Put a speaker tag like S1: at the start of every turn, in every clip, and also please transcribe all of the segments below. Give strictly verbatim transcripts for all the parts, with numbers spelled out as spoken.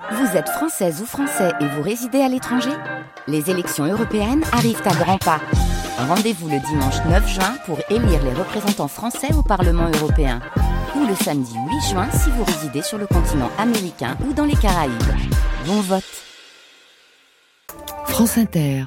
S1: Vous êtes française ou français et vous résidez à l'étranger ? Les élections européennes arrivent à grands pas. Rendez-vous le dimanche neuf juin pour élire les représentants français au Parlement européen. Ou le samedi huit juin si vous résidez sur le continent américain ou dans les Caraïbes. Bon vote.
S2: France Inter.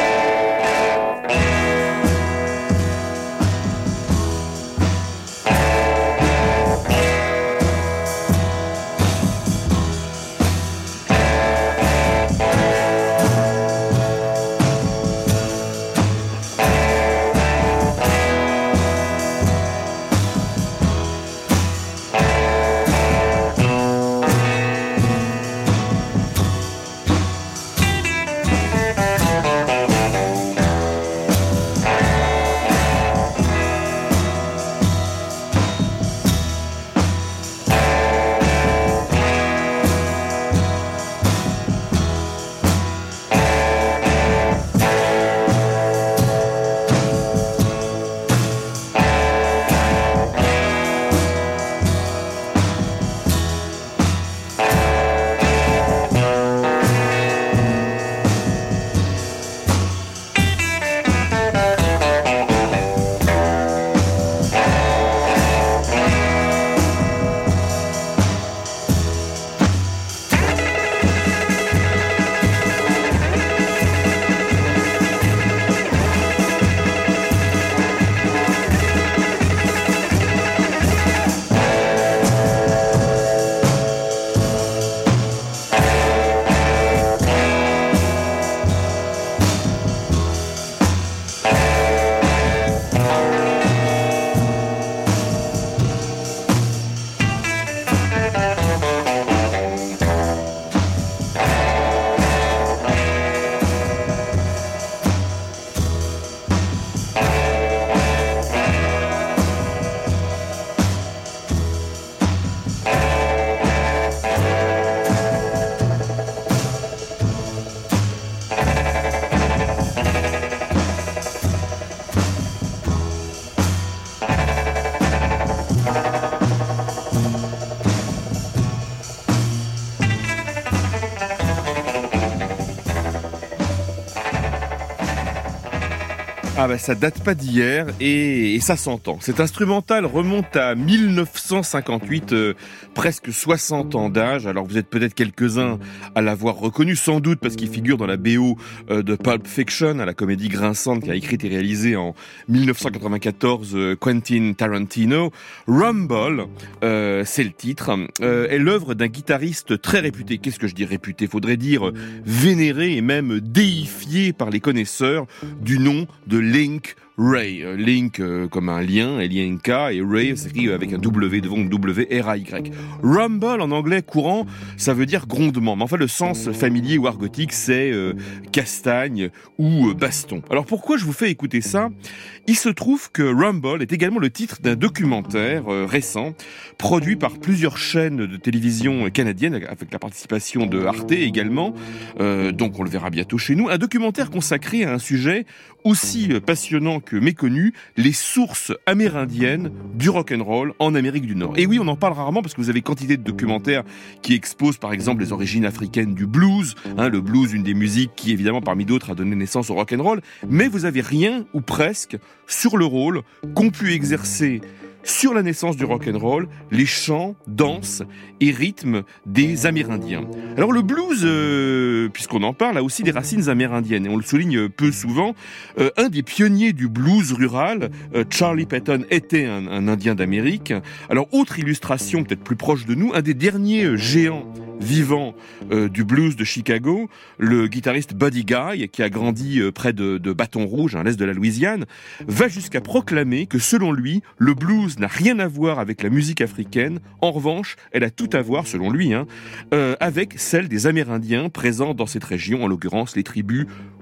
S3: Ah bah ça date pas d'hier et, et ça s'entend. Cet instrumental remonte à mille neuf cent cinquante-huit, euh, presque soixante ans d'âge. Alors vous êtes peut-être quelques-uns à l'avoir reconnu, sans doute parce qu'il figure dans la B O euh, de Pulp Fiction, à la comédie grinçante qu'a écrite et réalisée en mille neuf cent quatre-vingt-quatorze euh, Quentin Tarantino. Rumble, euh, c'est le titre, euh, est l'œuvre d'un guitariste très réputé. Qu'est-ce que je dis réputé ? Faudrait dire euh, vénéré et même déifié par les connaisseurs du nom de Link Wray. Link euh, comme un lien, L I N K, et Ray s'écrit avec un W devant W R A Y. Rumble en anglais courant, ça veut dire grondement. Mais enfin le sens familier ou argotique, c'est euh, castagne ou euh, baston. Alors pourquoi je vous fais écouter ça ? Il se trouve que Rumble est également le titre d'un documentaire euh, récent, produit par plusieurs chaînes de télévision canadiennes, avec la participation de Arte également, euh, donc on le verra bientôt chez nous. Un documentaire consacré à un sujet aussi passionnant que méconnu, les sources amérindiennes du rock'n'roll en Amérique du Nord. Et oui, on en parle rarement parce que vous avez quantité de documentaires qui exposent par exemple les origines africaines du blues, hein, le blues, une des musiques qui évidemment parmi d'autres a donné naissance au rock'n'roll, mais vous avez rien ou presque sur le rôle qu'ont pu exercer sur la naissance du rock'n'roll, les chants, danses et rythmes des Amérindiens. Alors le blues, euh, puisqu'on en parle, a aussi des racines amérindiennes, et on le souligne peu souvent. Euh, un des pionniers du blues rural, euh, Charlie Patton, était un, un Indien d'Amérique. Alors autre illustration peut-être plus proche de nous, un des derniers géants vivant euh, du blues de Chicago, le guitariste Buddy Guy, qui a grandi euh, près de, de Baton Rouge, à l'est de la Louisiane, va jusqu'à proclamer que selon lui, le blues n'a rien à voir avec la musique africaine. En revanche, elle a tout à voir, selon lui, hein, euh, avec celle des Amérindiens présents dans cette région, en l'occurrence les tribus Houma.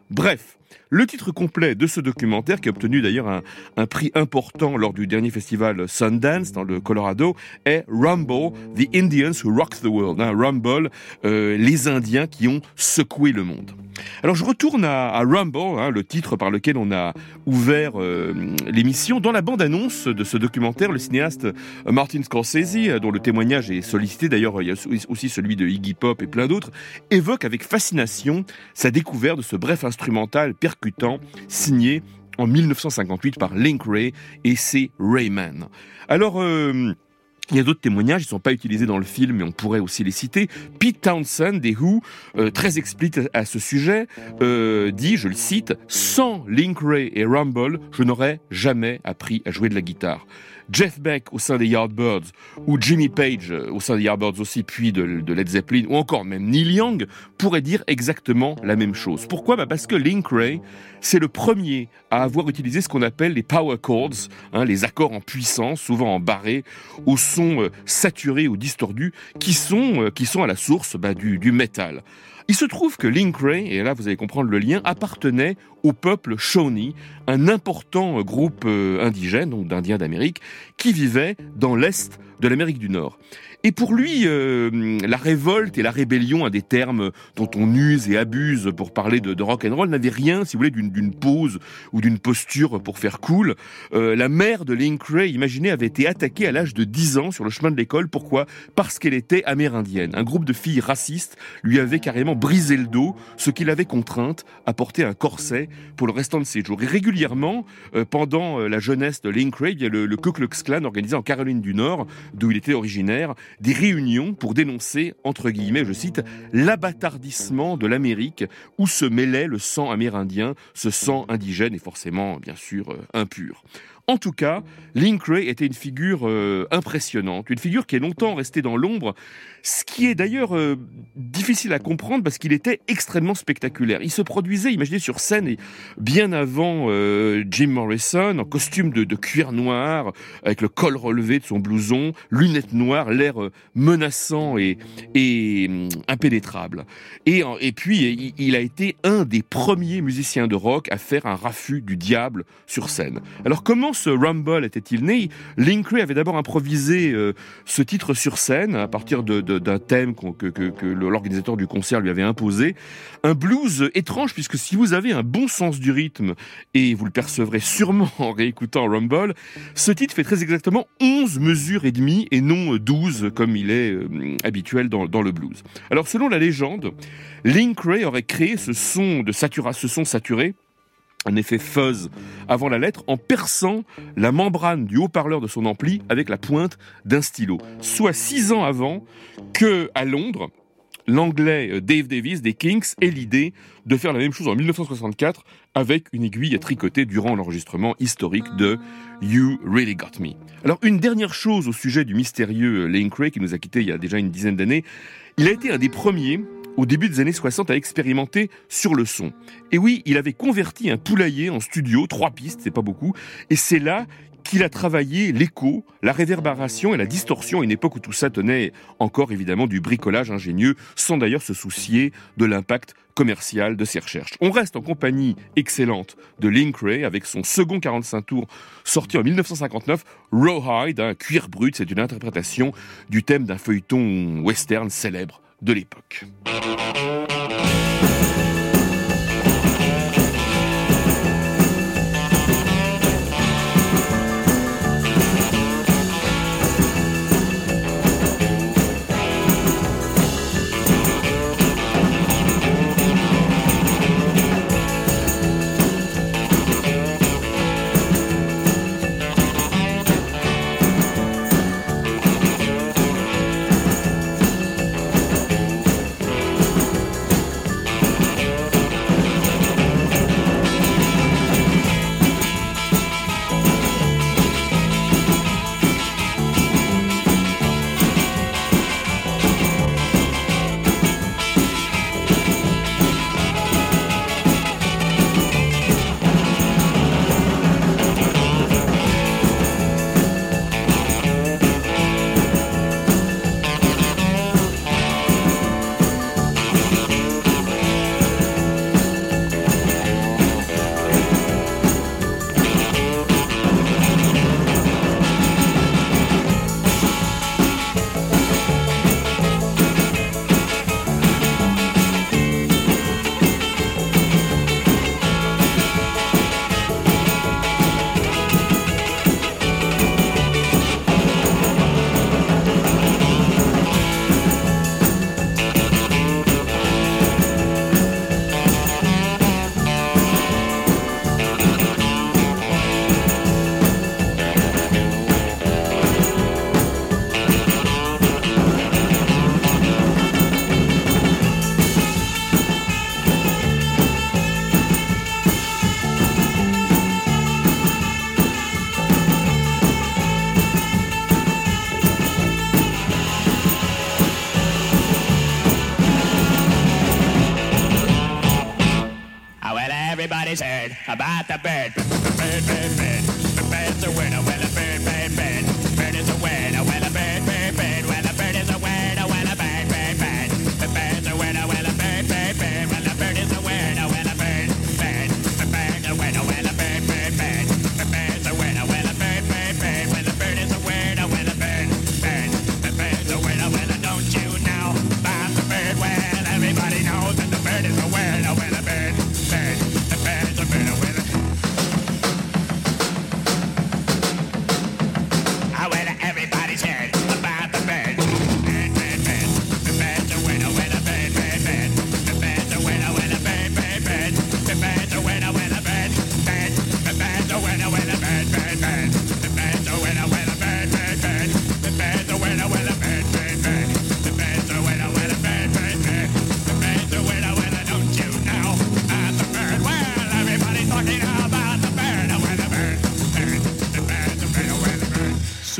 S3: Bref, le titre complet de ce documentaire, qui a obtenu d'ailleurs un, un prix important lors du dernier festival Sundance dans le Colorado, est Rumble, The Indians Who Rocked the World. Hein, Rumble, euh, les Indiens qui ont secoué le monde. Alors je retourne à, à Rumble, hein, le titre par lequel on a ouvert euh, l'émission. Dans la bande-annonce de ce documentaire, le cinéaste Martin Scorsese, dont le témoignage est sollicité, d'ailleurs il y a aussi celui de Iggy Pop et plein d'autres, évoque avec fascination sa découverte de ce bref instrumental percutant signé en dix-neuf cent cinquante-huit par Link Wray et ses Rayman. Alors... Euh, Il y a d'autres témoignages, ils ne sont pas utilisés dans le film, mais on pourrait aussi les citer. Pete Townshend des Who, euh, très explicite à ce sujet, euh, dit, je le cite, « Sans Link Wray et Rumble, je n'aurais jamais appris à jouer de la guitare. » Jeff Beck au sein des Yardbirds, ou Jimmy Page au sein des Yardbirds aussi, puis de, de Led Zeppelin, ou encore même Neil Young, pourraient dire exactement la même chose. Pourquoi ? Bah parce que Link Wray, c'est le premier à avoir utilisé ce qu'on appelle les power chords, hein, les accords en puissance, souvent en barré, au son euh, saturé ou distordu, qui sont, euh, qui sont à la source bah, du, du métal. Il se trouve que Link Wray, et là vous allez comprendre le lien, appartenait au peuple Shawnee, un important groupe indigène, donc d'Indiens d'Amérique, qui vivait dans l'est de l'Amérique du Nord. Et pour lui, euh, la révolte et la rébellion, un des termes dont on use et abuse pour parler de, de rock'n'roll, n'avait rien, si vous voulez, d'une, d'une pose ou d'une posture pour faire cool. Euh, la mère de Link Wray, imaginez, avait été attaquée à l'âge de dix ans sur le chemin de l'école. Pourquoi ? Parce qu'elle était amérindienne. Un groupe de filles racistes lui avait carrément brisé le dos, ce qui l'avait contrainte à porter un corset pour le restant de ses jours. Et régulièrement, euh, pendant la jeunesse de Link Wray, il y a le, le Ku Klux Klan organisé en Caroline du Nord, d'où il était originaire, des réunions pour dénoncer, entre guillemets, je cite, l'abâtardissement de l'Amérique où se mêlait le sang amérindien, ce sang indigène et forcément, bien sûr, euh, impur. En tout cas, Link Wray était une figure euh, impressionnante, une figure qui est longtemps restée dans l'ombre, ce qui est d'ailleurs euh, difficile à comprendre parce qu'il était extrêmement spectaculaire. Il se produisait, imaginez, sur scène et bien avant euh, Jim Morrison, en costume de, de cuir noir, avec le col relevé de son blouson, lunettes noires, l'air euh, menaçant et, et euh, impénétrable. Et, et puis, il, il a été un des premiers musiciens de rock à faire un raffut du diable sur scène. Alors comment ce Rumble était-il né ? Link Wray avait d'abord improvisé euh, ce titre sur scène à partir de, de, d'un thème que, que, que l'organisateur du concert lui avait imposé. Un blues étrange, puisque si vous avez un bon sens du rythme, et vous le percevrez sûrement en réécoutant Rumble, ce titre fait très exactement onze mesures et demie et non douze comme il est euh, habituel dans, dans le blues. Alors selon la légende, Link Wray aurait créé ce son, de satura, ce son saturé, un effet fuzz avant la lettre, en perçant la membrane du haut-parleur de son ampli avec la pointe d'un stylo. Soit six ans avant que, à Londres, l'anglais Dave Davis des Kinks ait l'idée de faire la même chose en dix-neuf cent soixante-quatre avec une aiguille à tricoter durant l'enregistrement historique de You Really Got Me. Alors, une dernière chose au sujet du mystérieux Link Wray qui nous a quittés il y a déjà une dizaine d'années. Il a été un des premiers au début des années soixante, à expérimenter sur le son. Et oui, il avait converti un poulailler en studio, trois pistes, c'est pas beaucoup, et c'est là qu'il a travaillé l'écho, la réverbération et la distorsion à une époque où tout ça tenait encore évidemment du bricolage ingénieux, sans d'ailleurs se soucier de l'impact commercial de ses recherches. On reste en compagnie excellente de Link Wray avec son second quarante-cinq tours sorti en dix-neuf cent cinquante-neuf, Rawhide, un cuir brut, c'est une interprétation du thème d'un feuilleton western célèbre de l'époque.
S2: everybody's heard about the bird. Bird, bird, bird. The bird's a winner. Well, a bird, bird, bird. Bird is a winner. Well, a bird, bird, bird. Well, a bird is a winner. Well, a bird, bird, bird. The bird's a winner. Well, a bird, bird, bird. Well, a bird is a winner. Well, a bird, bird. The bird's a winner. Well, a bird, bird, bird. The bird's a winner. Well, a bird, bird, bird. Well, a bird is a winner. Well, a bird, bird. The bird's a winner. Well, don't you know about the bird? Well, everybody knows that the bird is a winner. Well, a bird, bird. The bird's a winner. Well, ah, well, everybody's heard about the bird. Bird, bird, bird. The bird's a winner. Well, a bird, bird, bird. The bird's a winner. Well, a bird, bird, bird. The bird's a winner. Well, a bird, bird. The bird's a winner. Well, a bird, bird, bird. The bird's a winner. Well, a bird, bird, bird. The bird's a winner. Well, a bird, bird, bird. The bird's a winner. Well, a bird, bird, bird. The bird's a winner. Well, don't you know about the bird? Well, everybody's talking about the bird. Well, the bird, bird. The bird's a winner. Well, the bird.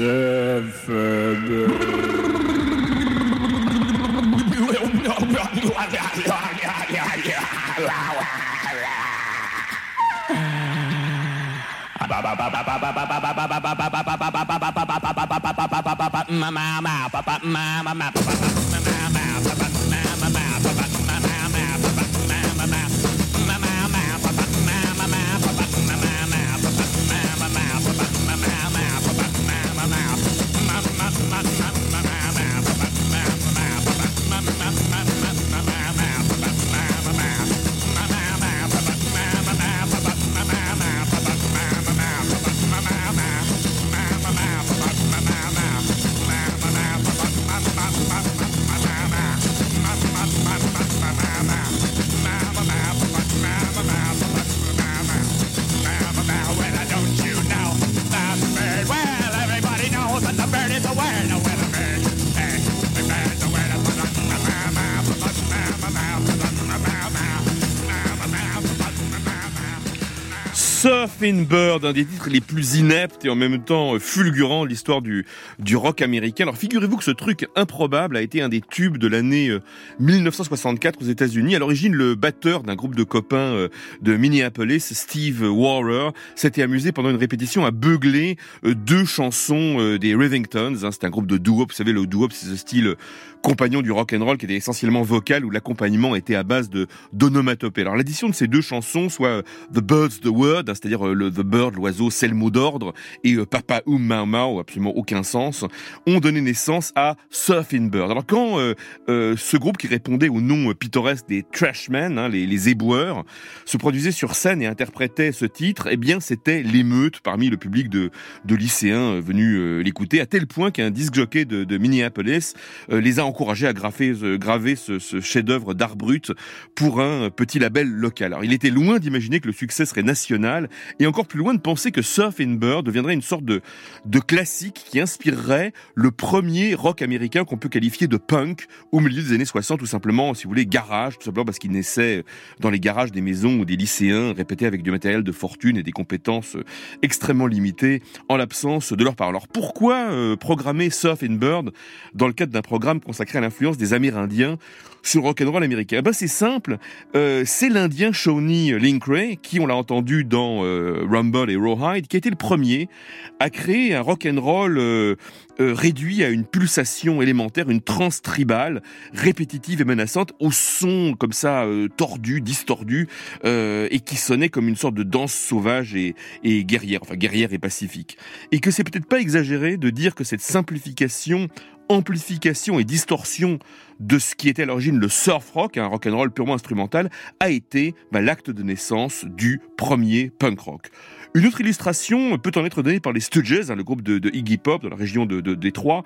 S3: Surfing Bird, un des titres les plus ineptes et en même temps fulgurants de l'histoire du, du rock américain. Alors figurez-vous que ce truc improbable a été un des tubes de l'année mille neuf cent soixante-quatre aux États-Unis. À l'origine, le batteur d'un groupe de copains de Minneapolis, Steve Waller, s'était amusé pendant une répétition à beugler deux chansons des Rivingtons. C'est un groupe de doo-wop. Vous savez, le doo-wop, c'est ce style compagnon du rock and roll qui était essentiellement vocal, où l'accompagnement était à base de d'onomatopée. Alors l'addition de ces deux chansons, soit The Bird's the Word, c'est-à-dire le The Bird, l'oiseau, c'est le mot d'ordre, et Papa Oum Mau Mau, absolument aucun sens, ont donné naissance à Surfing Bird. Alors quand euh, euh, ce groupe qui répondait au nom pittoresque des Trashmen, hein, les, les éboueurs, se produisait sur scène et interprétait ce titre, eh bien c'était l'émeute parmi le public de, de lycéens venus euh, l'écouter, à tel point qu'un disc jockey de, de Minneapolis euh, les a encouragés à graver, euh, graver ce, ce chef-d'œuvre d'art brut pour un petit label local. Alors il était loin d'imaginer que le succès serait national, et encore plus loin de penser que Surfing Bird deviendrait une sorte de, de classique qui inspirerait le premier rock américain qu'on peut qualifier de punk au milieu des années soixante, tout simplement, si vous voulez, garage, tout simplement parce qu'il naissait dans les garages des maisons où des lycéens répétaient avec du matériel de fortune et des compétences extrêmement limitées en l'absence de leurs parents. Alors pourquoi euh, programmer Surfing Bird dans le cadre d'un programme consacré à l'influence des Amérindiens sur le rock'n'roll américain? Ben c'est simple, euh, c'est l'Indien Shawnee Linkray, qui, on l'a entendu dans euh, Rumble et Rawhide, qui a été le premier à créer un rock'n'roll euh, euh, réduit à une pulsation élémentaire, une transe tribale, répétitive et menaçante, au son comme ça euh, tordu, distordu, euh, et qui sonnait comme une sorte de danse sauvage et, et guerrière, enfin guerrière et pacifique. Et que c'est peut-être pas exagéré de dire que cette simplification, amplification et distorsion de ce qui était à l'origine le surf rock, un rock'n'roll purement instrumental, a été bah, l'acte de naissance du premier punk rock. Une autre illustration peut en être donnée par les Stooges, hein, le groupe de, de Iggy Pop dans la région de, de Détroit.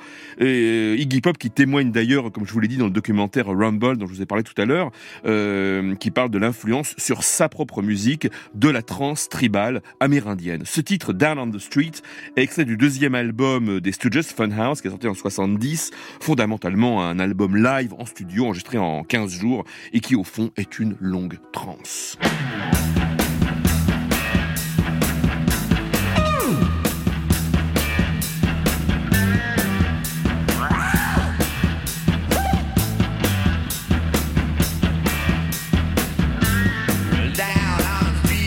S3: Et Iggy Pop qui témoigne d'ailleurs, comme je vous l'ai dit dans le documentaire Rumble dont je vous ai parlé tout à l'heure, euh, qui parle de l'influence sur sa propre musique de la trance tribale amérindienne. Ce titre, Down on the Street, est extrait du deuxième album des Stooges, Funhouse, qui est sorti en soixante-dix, fondamentalement un album live en studio enregistré en quinze jours et qui au fond est une longue trance.
S2: Down on the street.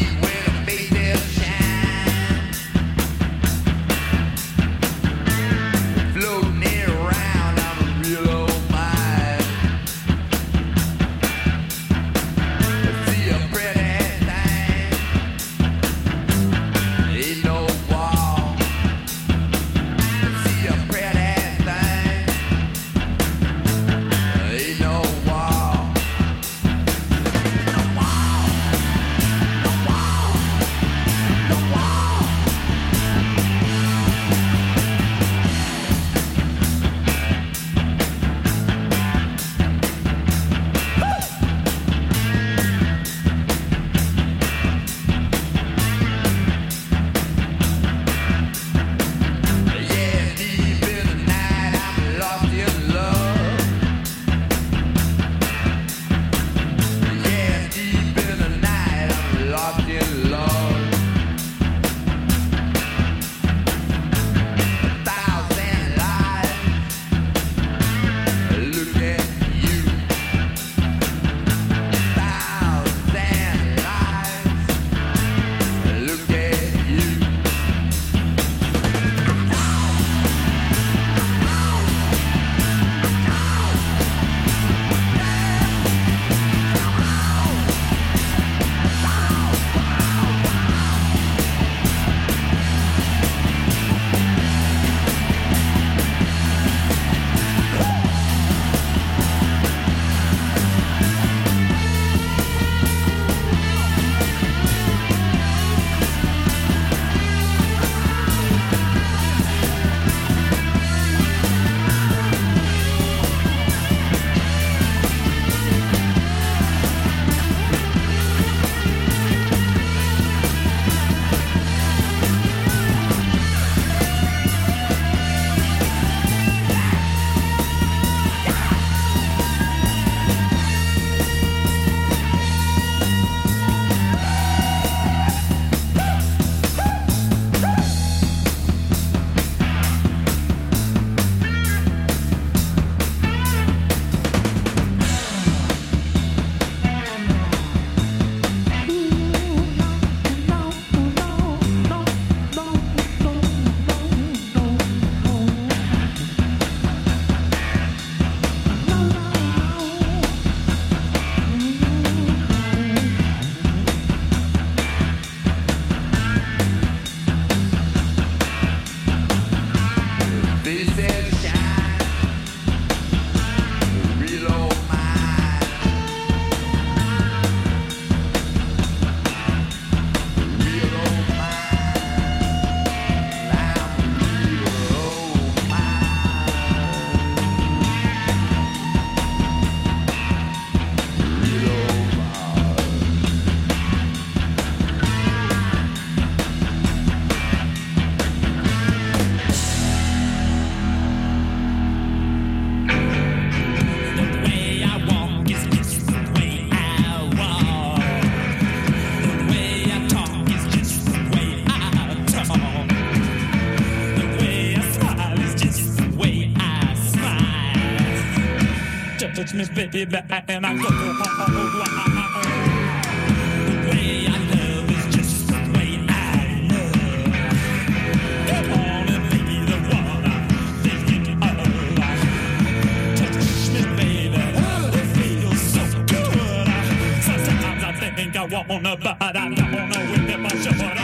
S2: me, baby, and I go wild. The way I love is just the way I love. Come on and be the one I'm thinking of. Touch me, baby, it feels so good. Sometimes I think I wanna, but I don't know if I should.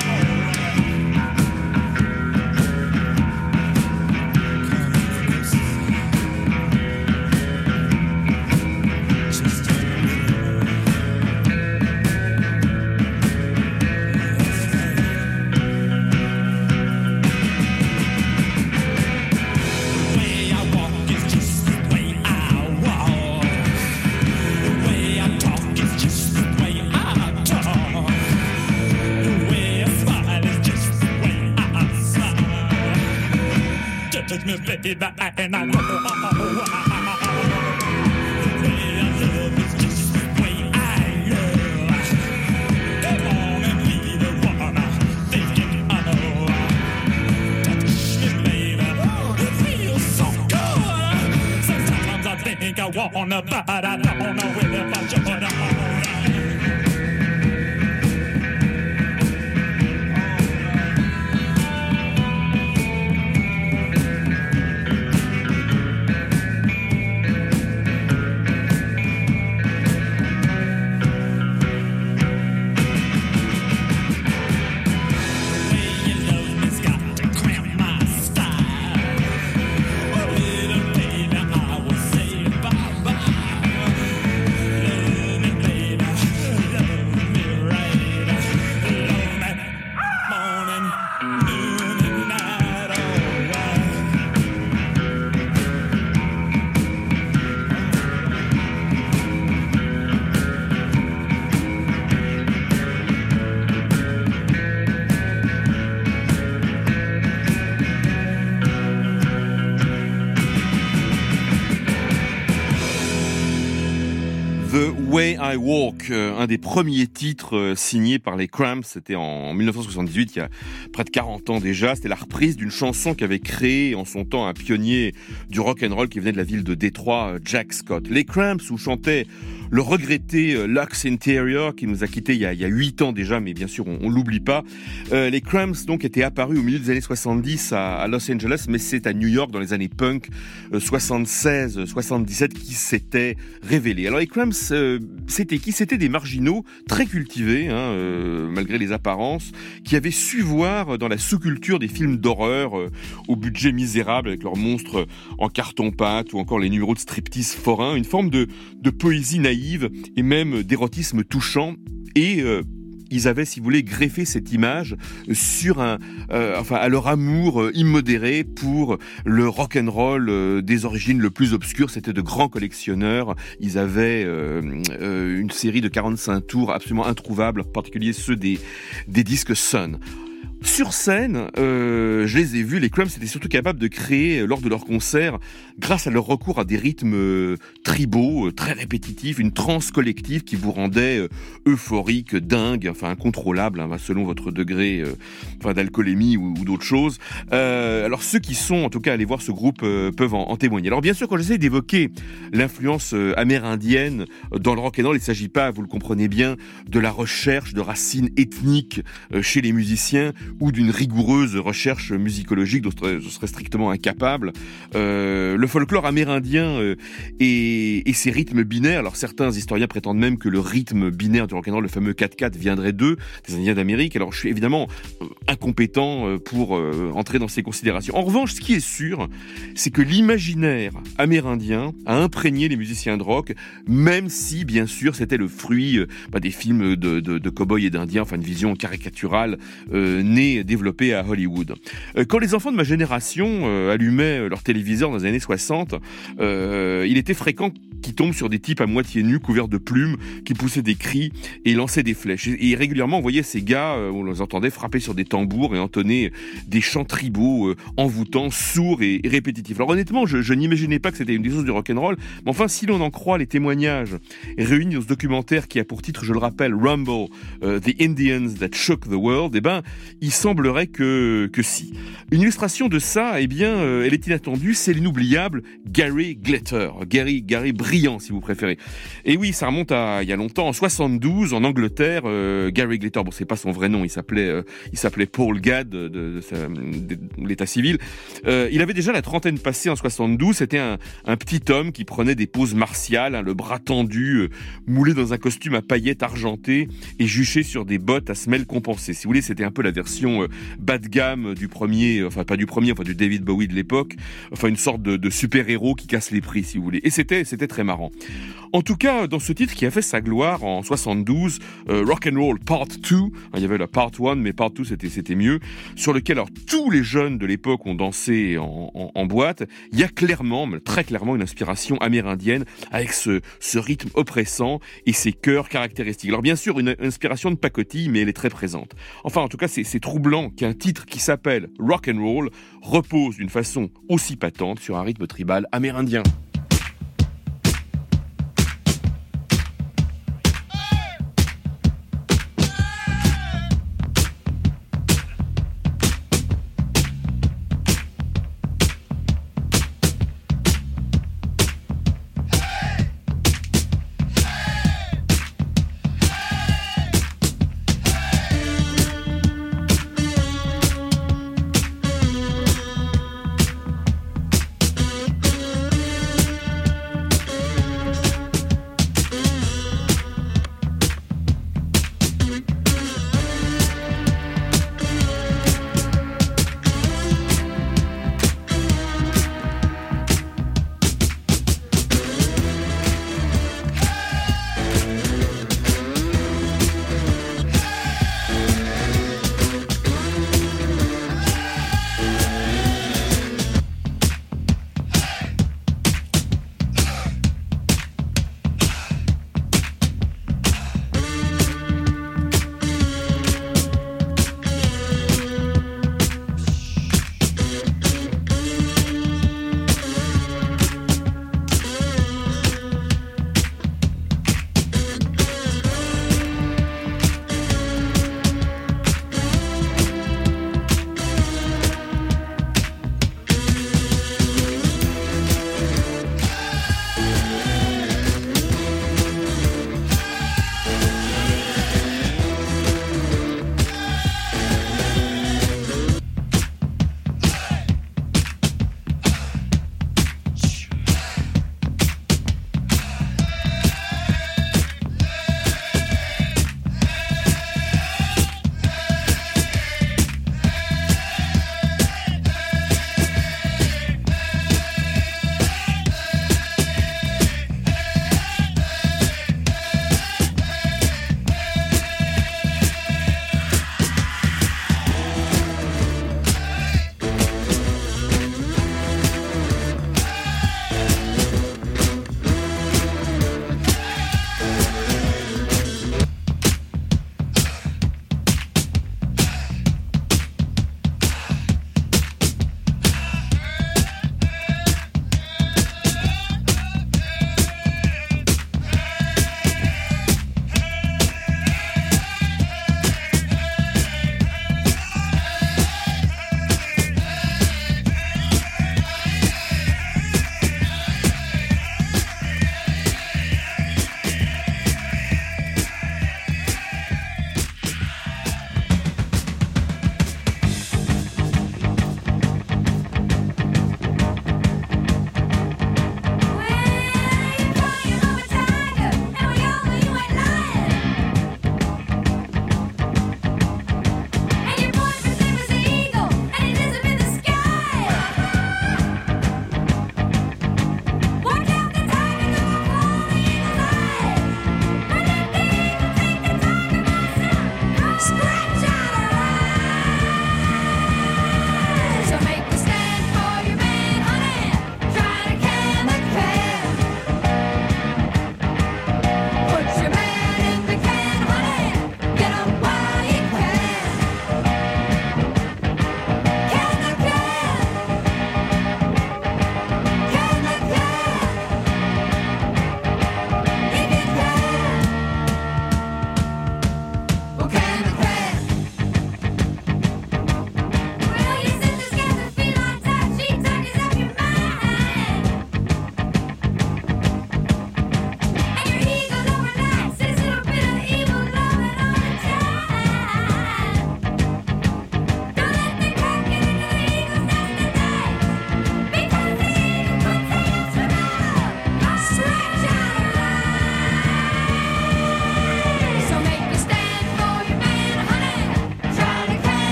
S2: Touch me, baby, and I know. The way I love is just the way I love. Come on and be the one I'm thinking of. Touch me, baby, it feels so good. Sometimes I think I wanna, but I don't know if I should.
S3: Way I Walk, un des premiers titres signés par les Cramps, c'était en dix-neuf cent soixante-dix-huit, il y a près de quarante ans déjà. C'était la reprise d'une chanson qu'avait créée en son temps un pionnier du rock and roll qui venait de la ville de Détroit, Jack Scott. Les Cramps, où chantait le regretté Lux Interior, qui nous a quittés il y a, il y a huit ans déjà, mais bien sûr on, on l'oublie pas. Euh, les Cramps donc étaient apparus au milieu des années soixante-dix à, à Los Angeles, mais c'est à New York dans les années punk euh, soixante-seize soixante-dix-sept qui s'étaient révélés. Alors les Cramps, euh, c'était qui? C'était des marginaux très cultivés, hein, euh, malgré les apparences, qui avaient su voir dans la sous-culture des films d'horreur euh, au budget misérable avec leurs monstres en carton-pâte ou encore les numéros de striptease forains, une forme de, de poésie naïve et même d'érotisme touchant. Et euh, ils avaient, si vous voulez, greffé cette image sur un, euh, enfin, à leur amour euh, immodéré pour le rock'n'roll euh, des origines le plus obscures. C'était de grands collectionneurs. Ils avaient euh, euh, une série de quarante-cinq tours absolument introuvables, en particulier ceux des, des disques Sun. Sur scène, euh, je les ai vus, les Cramps étaient surtout capables de créer, lors de leurs concerts, grâce à leur recours à des rythmes euh, tribaux, euh, très répétitifs, une transe collective qui vous rendait euh, euphorique, dingue, enfin incontrôlable, hein, selon votre degré euh, enfin, d'alcoolémie ou, ou d'autres choses. Euh, alors ceux qui sont, en tout cas, allés voir ce groupe euh, peuvent en, en témoigner. Alors bien sûr, quand j'essaie d'évoquer l'influence euh, amérindienne dans le rock and roll, il ne s'agit pas, vous le comprenez bien, de la recherche de racines ethniques euh, chez les musiciens, ou d'une rigoureuse recherche musicologique dont je serais strictement incapable. Euh, le folklore amérindien euh, et, et ses rythmes binaires, alors certains historiens prétendent même que le rythme binaire du rock'n'roll, le fameux quatre quatre, viendrait d'eux, des Indiens d'Amérique. Alors je suis évidemment euh, incompétent euh, pour euh, entrer dans ces considérations. En revanche, ce qui est sûr, c'est que l'imaginaire amérindien a imprégné les musiciens de rock, même si, bien sûr, c'était le fruit euh, bah, des films de, de, de cow-boys et d'indiens, enfin une vision caricaturale euh, née développé à Hollywood. Euh, quand les enfants de ma génération euh, allumaient leur téléviseur dans les années soixante, euh, il était fréquent qu'ils tombent sur des types à moitié nus, couverts de plumes, qui poussaient des cris et lançaient des flèches. Et, et régulièrement, on voyait ces gars, euh, on les entendait frapper sur des tambours et entonner des chants tribaux euh, envoûtants, sourds et, et répétitifs. Alors honnêtement, je, je n'imaginais pas que c'était une des sources du rock'n'roll, mais enfin, si l'on en croit les témoignages réunis dans ce documentaire qui a pour titre, je le rappelle, Rumble, uh, The Indians That Shook the World, eh ben, il semblerait que, que si. Une illustration de ça, eh bien, euh, elle est inattendue, c'est l'inoubliable Gary Glitter. Gary, Gary Brillant, si vous préférez. Et oui, ça remonte à il y a longtemps, en soixante-douze, en Angleterre, euh, Gary Glitter, bon, c'est pas son vrai nom, il s'appelait, euh, il s'appelait Paul Gadd de, de, de, sa, de l'état civil. Euh, il avait déjà la trentaine passée en soixante-douze, c'était un, un petit homme qui prenait des poses martiales, hein, le bras tendu, euh, moulé dans un costume à paillettes argentées et juché sur des bottes à semelles compensées. Si vous voulez, c'était un peu la version euh, bas de gamme du premier, enfin pas du premier, enfin du David Bowie de l'époque, enfin une sorte de, de super-héros qui casse les prix, si vous voulez. Et c'était, c'était très marrant. En tout cas, dans ce titre qui a fait sa gloire en soixante-douze, euh, Rock'n'Roll Part deux, hein, il y avait la Part un, mais Part deux c'était, c'était mieux, sur lequel alors tous les jeunes de l'époque ont dansé en, en, en boîte, il y a clairement, très clairement une inspiration amérindienne avec ce, ce rythme oppressant et ces chœurs caractéristiques. Alors bien sûr, une inspiration de pacotille, mais elle est très présente. Enfin, en tout cas, c'est, c'est troublant qu'un titre qui s'appelle Rock'n'Roll repose d'une façon aussi patente sur un rythme tribal amérindien.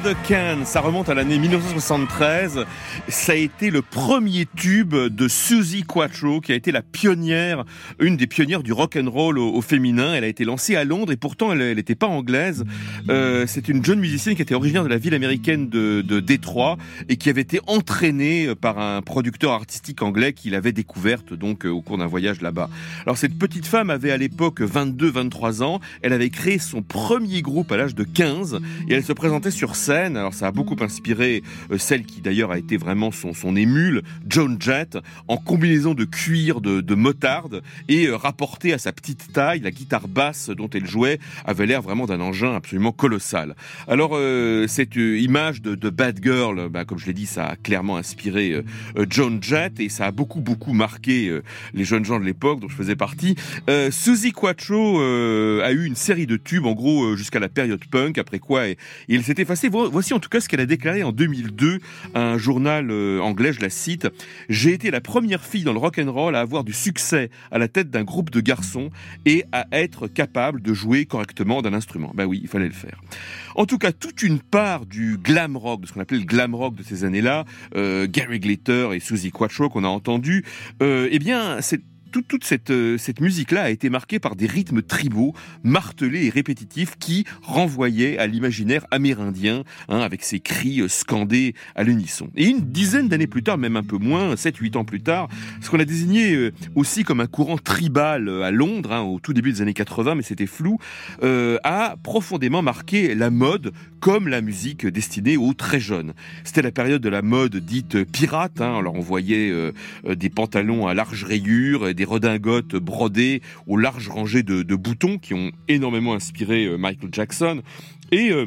S3: the Can, ça remonte à l'année dix-neuf cent soixante-treize. Ça a été le premier tube de Suzi Quatro, qui a été la pionnière, une des pionnières du rock and roll au, au féminin. Elle a été lancée à Londres et pourtant elle n'était pas anglaise. Euh, c'est une jeune musicienne qui était originaire de la ville américaine de, de Détroit et qui avait été entraînée par un producteur artistique anglais qui l'avait découverte donc au cours d'un voyage là-bas. Alors cette petite femme avait à l'époque vingt-deux vingt-trois ans. Elle avait créé son premier groupe à l'âge de quinze et elle se présentait sur scène. Alors ça a beaucoup inspiré euh, celle qui d'ailleurs a été vraiment son, son émule, Joan Jett, en combinaison de cuir, de, de motarde et euh, rapportée à sa petite taille, la guitare basse dont elle jouait avait l'air vraiment d'un engin absolument colossal. Alors euh, cette euh, image de, de Bad Girl, bah, comme je l'ai dit, ça a clairement inspiré euh, euh, Joan Jett et ça a beaucoup beaucoup marqué euh, les jeunes gens de l'époque dont je faisais partie. Euh, Suzi Quatro euh, a eu une série de tubes en gros euh, jusqu'à la période punk, après quoi et, et il s'est effacé. Voici en tout cas ce qu'elle a déclaré en deux mille deux à un journal euh, anglais, je la cite: « J'ai été la première fille dans le rock'n'roll à avoir du succès à la tête d'un groupe de garçons et à être capable de jouer correctement d'un instrument. » Ben oui, il fallait le faire. En tout cas, toute une part du glam rock, de ce qu'on appelait le glam rock de ces années-là, euh, Gary Glitter et Suzi Quatro qu'on a entendu, euh, eh bien, c'est Toute, toute cette, euh, cette musique-là a été marquée par des rythmes tribaux, martelés et répétitifs qui renvoyaient à l'imaginaire amérindien, hein, avec ces cris euh, scandés à l'unisson. Et une dizaine d'années plus tard, même un peu moins, sept huit ans plus tard, ce qu'on a désigné euh, aussi comme un courant tribal euh, à Londres, hein, au tout début des années quatre-vingts, mais c'était flou, euh, a profondément marqué la mode comme la musique destinée aux très jeunes. C'était la période de la mode dite pirate, hein, alors on voyait euh, des pantalons à larges rayures, des redingotes brodées aux larges rangées de, de boutons qui ont énormément inspiré euh, Michael Jackson. Et euh,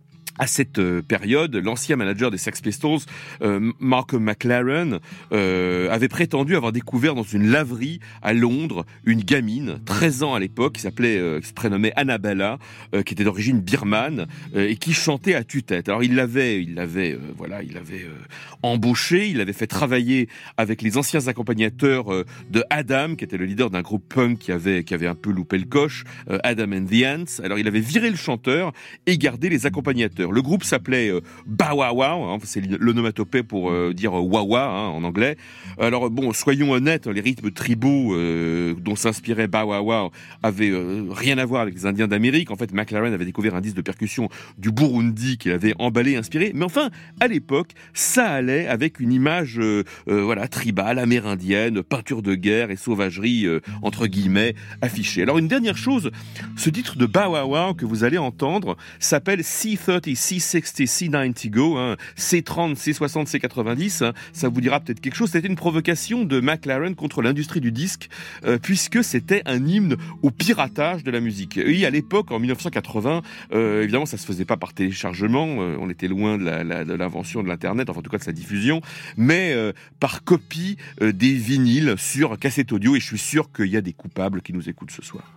S3: à cette euh, période, l'ancien manager des Sex Pistols, euh, Malcolm McLaren, euh, avait prétendu avoir découvert dans une laverie à Londres une gamine, treize ans à l'époque, qui s'appelait, euh, qui se prénommait Annabella, euh, qui était d'origine birmane euh, et qui chantait à tue-tête. Alors il l'avait, il l'avait, euh, voilà, il l'avait euh, embauché, il l'avait fait travailler avec les anciens accompagnateurs euh, de Adam, qui était le leader d'un groupe punk qui avait, qui avait un peu loupé le coche, euh, Adam and the Ants. Alors il avait viré le chanteur et gardé les accompagnateurs. Le groupe s'appelait euh, Bawawa, hein, c'est l'onomatopée pour euh, dire euh, Wawa hein, en anglais. Alors bon, soyons honnêtes, les rythmes tribaux euh, dont s'inspirait Bawawa avaient euh, rien à voir avec les Indiens d'Amérique. En fait, McLaren avait découvert un disque de percussion du Burundi qu'il avait emballé, inspiré. Mais enfin, à l'époque, ça allait avec une image euh, euh, voilà tribale, amérindienne, peinture de guerre et sauvagerie euh, entre guillemets affichée. Alors une dernière chose, ce titre de Bawawa que vous allez entendre s'appelle C trente, C soixante, C quatre-vingt-dix Go, hein, C trente, C soixante, C quatre-vingt-dix, hein, ça vous dira peut-être quelque chose. C'était une provocation de McLaren contre l'industrie du disque, euh, puisque c'était un hymne au piratage de la musique. Et à l'époque, en dix-neuf cent quatre-vingts, euh, évidemment, ça se faisait pas par téléchargement, euh, on était loin de, la, la, de l'invention de l'internet, enfin en tout cas de sa diffusion, mais euh, par copie euh, des vinyles sur cassette audio. Et je suis sûr qu'il y a des coupables qui nous écoutent ce soir.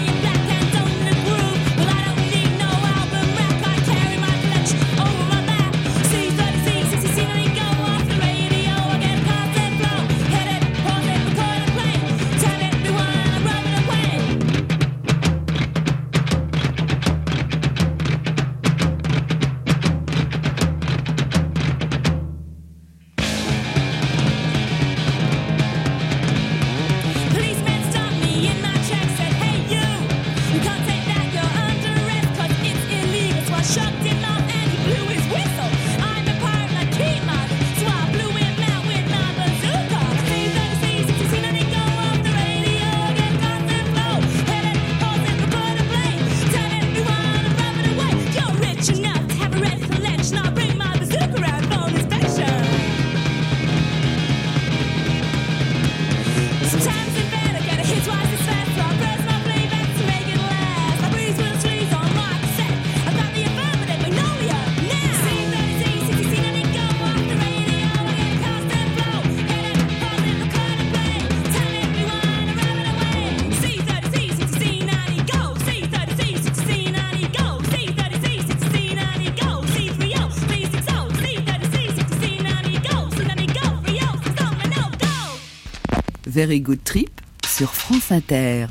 S4: Shiny and black and don't in the groove. Well, I don't need no album rack. I carry my collection over my back. Very Good Trip sur France Inter.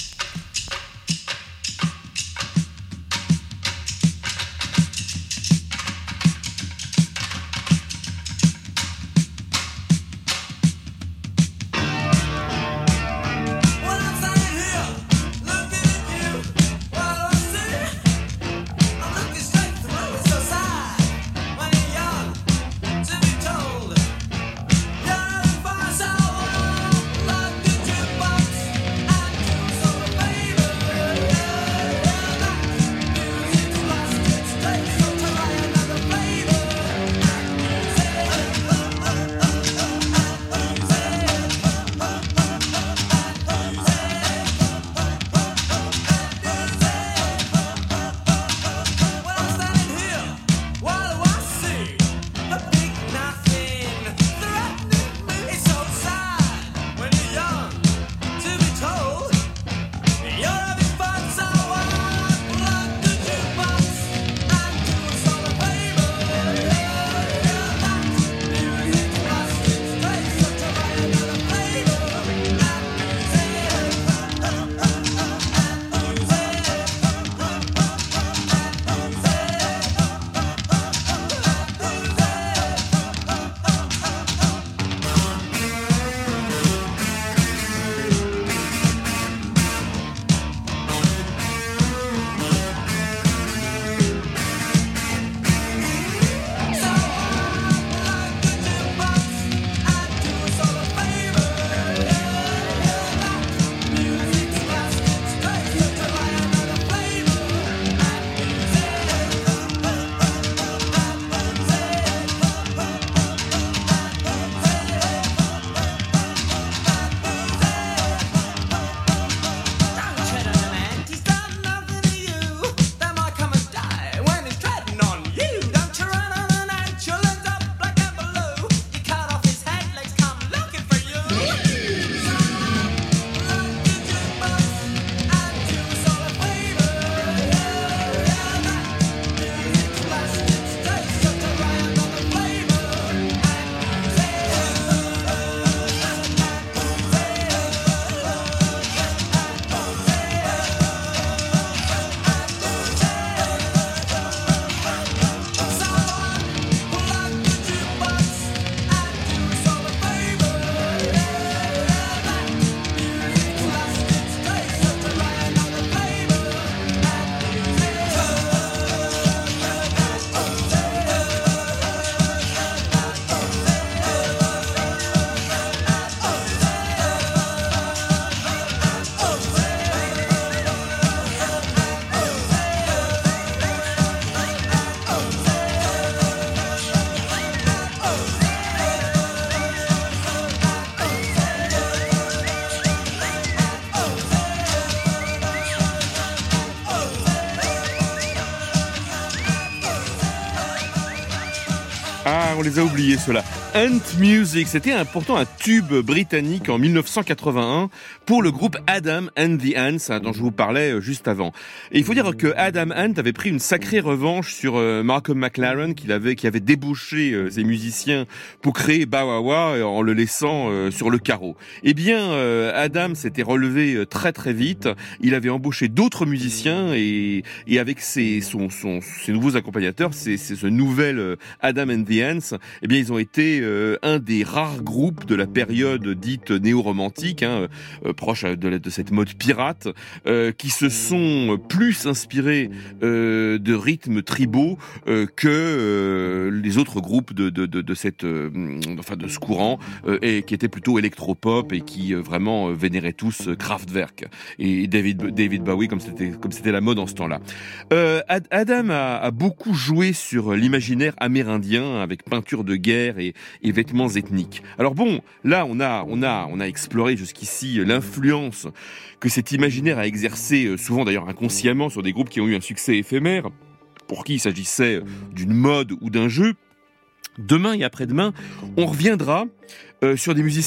S3: Ah, on les a oubliés ceux-là. Ant Music, c'était un, pourtant un tube britannique en mille neuf cent quatre-vingt-un pour le groupe Adam and the Ants, hein, dont je vous parlais juste avant. Et il faut dire que Adam Ant avait pris une sacrée revanche sur euh, Malcolm McLaren, qui avait, qui avait débauché euh, ses musiciens pour créer Bawawa en le laissant euh, sur le carreau. Eh bien, euh, Adam s'était relevé euh, très très vite. Il avait embauché d'autres musiciens et, et avec ses, son, son, ses nouveaux accompagnateurs, c'est, c'est ce nouvel euh, Adam and the Ants, eh bien, ils ont été euh, un des rares groupes de la période dite néo-romantique, hein, euh, proche de, la, de cette mode pirate, euh, qui se sont plus inspirés euh, de rythmes tribaux euh, que euh, les autres groupes de, de, de, de cette, euh, enfin, de ce courant, euh, et qui étaient plutôt électropop et qui euh, vraiment euh, vénéraient tous euh, Kraftwerk et David, David Bowie, comme c'était, comme c'était la mode en ce temps-là. Euh, Ad, Adam a, a beaucoup joué sur l'imaginaire amérindien avec peinture de guerre et, et vêtements ethniques. Alors bon, là on a, on a, on a exploré jusqu'ici l'influence que cet imaginaire a exercé, souvent d'ailleurs inconsciemment, sur des groupes qui ont eu un succès éphémère, pour qui il s'agissait d'une mode ou d'un jeu. Demain et après-demain, on reviendra euh, sur des musiciens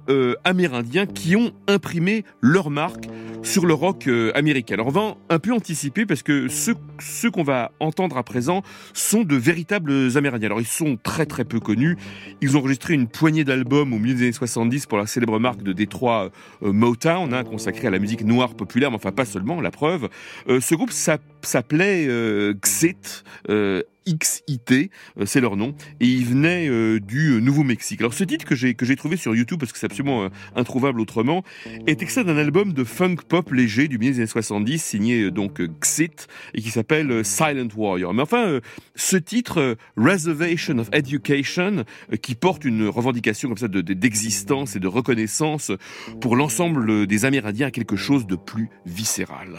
S3: euh, amérindiens qui ont imprimé leur marque sur le rock euh, américain. Alors on va un peu anticiper parce que ceux, ceux qu'on va entendre à présent sont de véritables Amérindiens. Alors ils sont très très peu connus. Ils ont enregistré une poignée d'albums au milieu des années soixante-dix pour la célèbre marque de Détroit euh, Motown, hein, consacrée à la musique noire populaire, mais enfin pas seulement, la preuve. Euh, ce groupe s'appelait euh, Xit, euh, X I T, euh, c'est leur nom, et ils venaient euh, du Nouveau-Mexique. Alors ce titre que j'ai que j'ai trouvé sur YouTube, parce que c'est absolument euh, introuvable autrement, est extrait d'un album de funk pop léger du milieu des années soixante-dix, signé euh, donc Xit, et qui s'appelle euh, Silent Warrior. Mais enfin, euh, ce titre, euh, Reservation of Education, euh, qui porte une revendication comme ça de, de, d'existence et de reconnaissance pour l'ensemble des Amérindiens, à quelque chose de plus viscéral.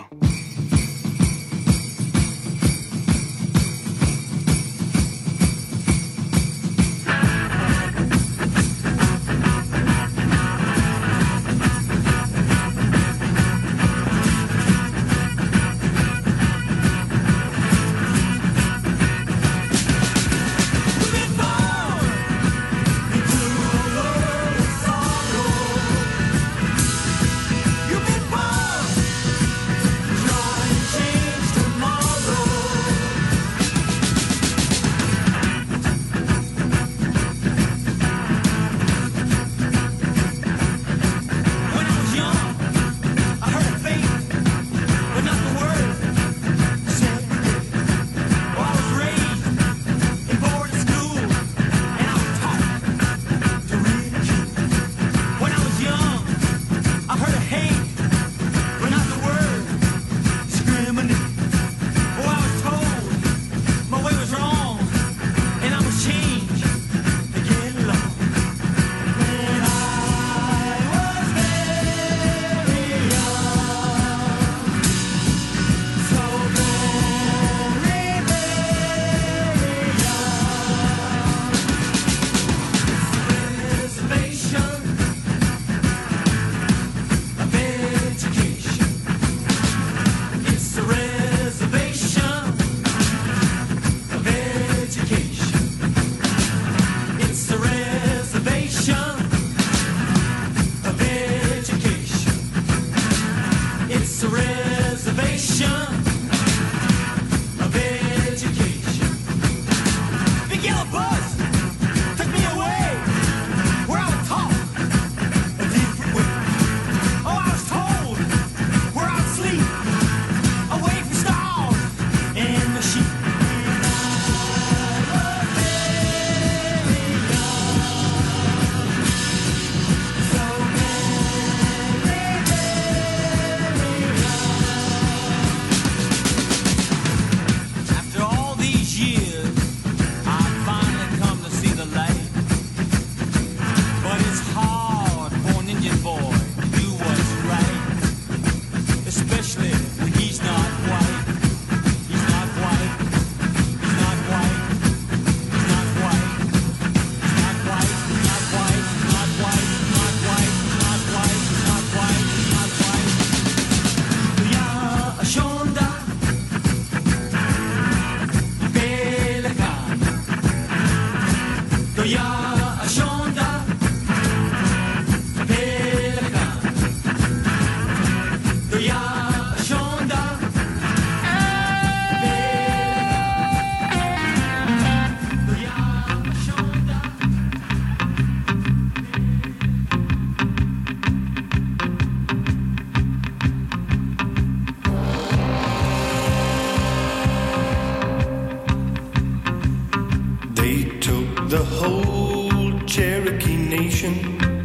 S5: The whole Cherokee Nation,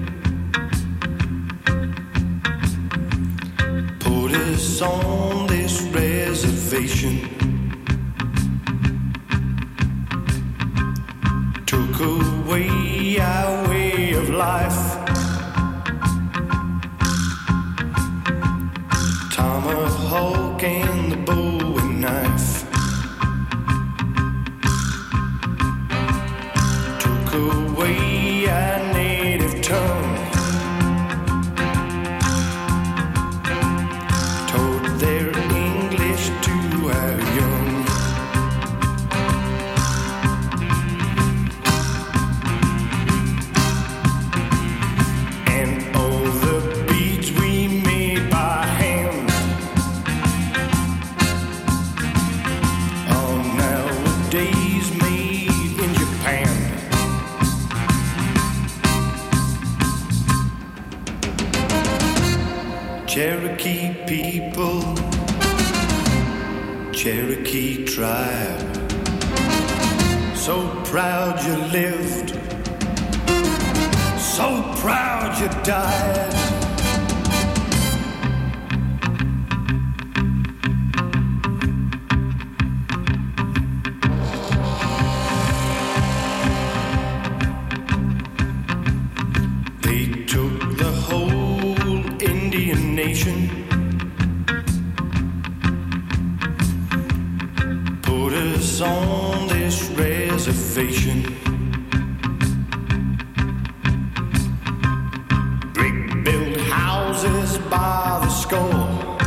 S5: put us on this reservation, took away our way of life, tomahawk and the bowie knife. Away our native tongue, taught their English to our young. Cherokee people, Cherokee tribe, so proud you lived, so proud you died. Put us on this reservation. Brick-built houses by the score.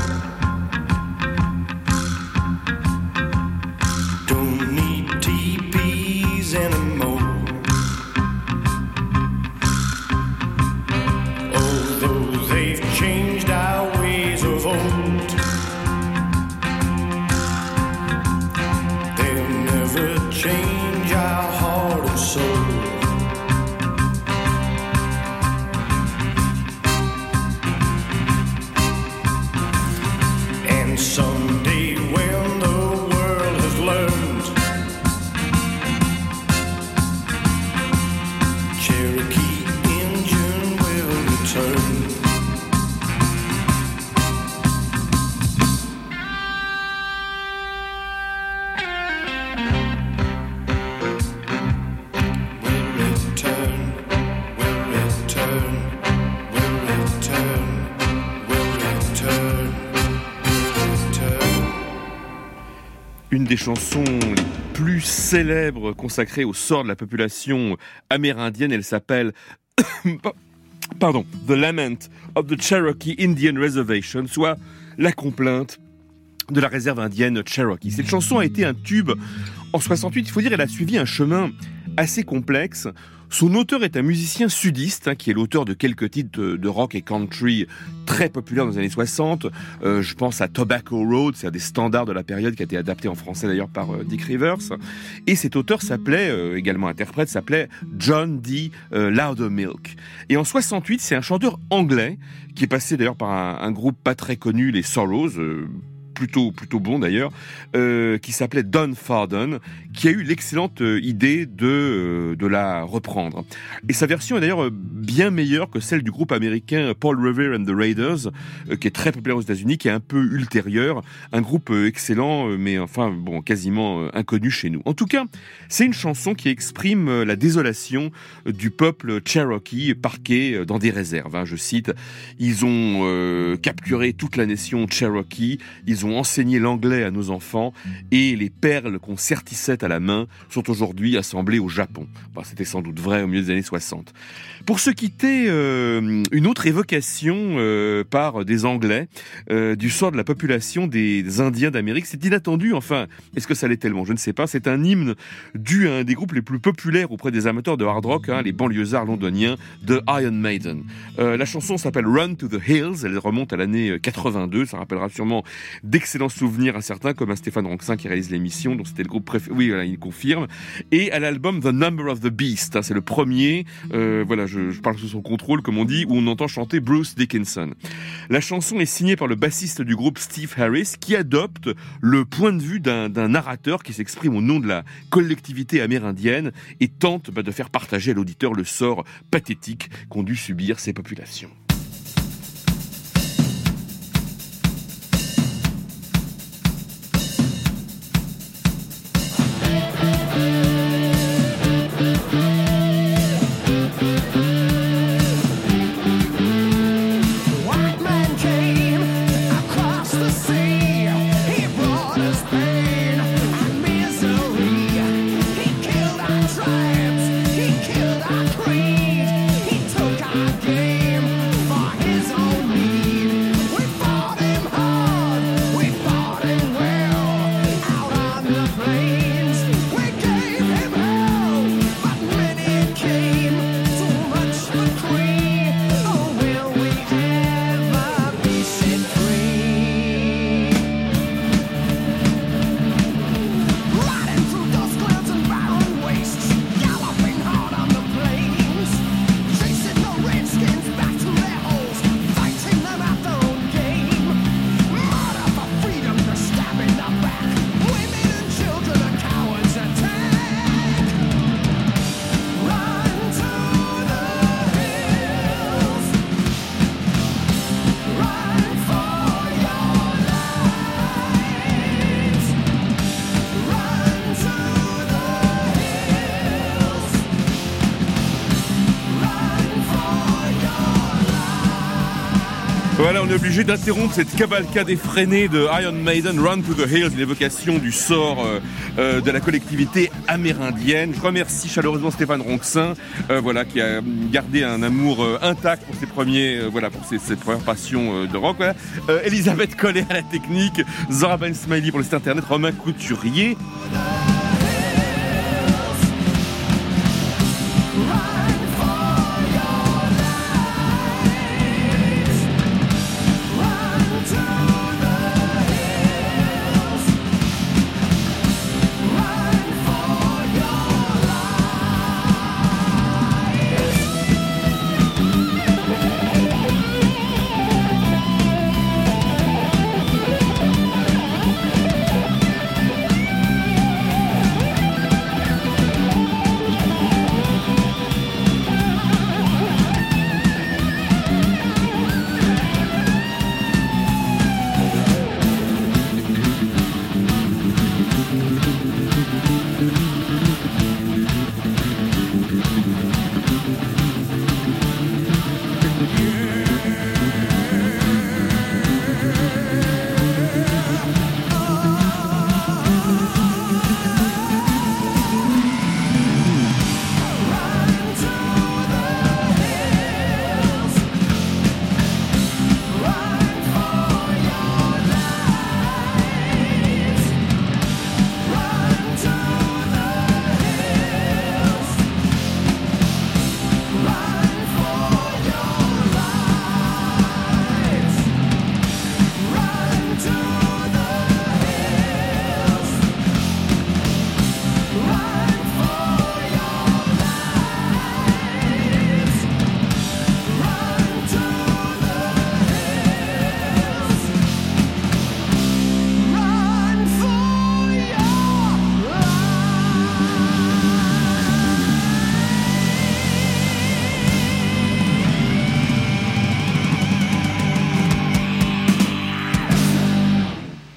S5: Don't need teepees anymore. Although they've changed our ways of old, they'll never change our heart and soul. And someday when the world has learned, Cherokee Indian will return.
S3: Une des chansons les plus célèbres consacrées au sort de la population amérindienne, elle s'appelle pardon, The Lament of the Cherokee Indian Reservation, soit la complainte de la réserve indienne Cherokee. Cette chanson a été un tube en soixante-huit. Il faut dire, elle a suivi un chemin assez complexe. Son auteur est un musicien sudiste, hein, qui est l'auteur de quelques titres de, de rock et country très populaires dans les années soixante. Euh, je pense à Tobacco Road, c'est un des standards de la période qui a été adapté en français d'ailleurs par euh, Dick Rivers. Et cet auteur s'appelait, euh, également interprète, s'appelait John D. Euh, Loudermilk. Et en soixante-huit, c'est un chanteur anglais qui est passé d'ailleurs par un, un groupe pas très connu, les Sorrows, euh, plutôt plutôt bon d'ailleurs, euh, qui s'appelait Don Farden, qui a eu l'excellente euh, idée de euh, de la reprendre. Et sa version est d'ailleurs bien meilleure que celle du groupe américain Paul Revere and the Raiders, euh, qui est très populaire aux États-Unis, qui est un peu ultérieur, un groupe euh, excellent, euh, mais enfin bon, quasiment euh, inconnu chez nous. En tout cas, c'est une chanson qui exprime euh, la désolation euh, du peuple Cherokee parqué euh, dans des réserves. Hein, je cite, ils ont euh, capturé toute la nation Cherokee, ils ont enseigné l'anglais à nos enfants et les perles qu'on sertissait à la main sont aujourd'hui assemblées au Japon. Bon, c'était sans doute vrai au milieu des années soixante. Pour se quitter, euh, une autre évocation euh, par des Anglais euh, du sort de la population des, des Indiens d'Amérique. C'est inattendu, enfin, est-ce que ça l'est tellement? Je ne sais pas. C'est un hymne dû à un des groupes les plus populaires auprès des amateurs de hard rock, hein, les banlieusards londoniens de Iron Maiden. Euh, la chanson s'appelle Run to the Hills, elle remonte à l'année quatre-vingt-deux, ça rappellera sûrement d'excellents souvenirs à certains, comme à Stéphane Ronxin qui réalise l'émission, dont c'était le groupe préféré. Oui, voilà, il confirme. Et à l'album The Number of the Beast, hein, c'est le premier, euh, voilà, je, je parle sous son contrôle, comme on dit, où on entend chanter Bruce Dickinson. La chanson est signée par le bassiste du groupe Steve Harris, qui adopte le point de vue d'un, d'un narrateur qui s'exprime au nom de la collectivité amérindienne et tente bah, de faire partager à l'auditeur le sort pathétique qu'ont dû subir ces populations.
S6: Tribes, he killed our creed, he took our game.
S3: Voilà, on est obligé d'interrompre cette cavalcade effrénée de Iron Maiden, Run to the Hills, une évocation du sort euh, euh, de la collectivité amérindienne. Je remercie chaleureusement Stéphane Ronxin, euh, voilà, qui a gardé un amour euh, intact pour ses premiers, euh, voilà, pour ses, ses premières passions euh, de rock. Voilà. Euh, Elisabeth Collet à la technique, Zora Ben Smiley pour le site internet, Romain Couturier.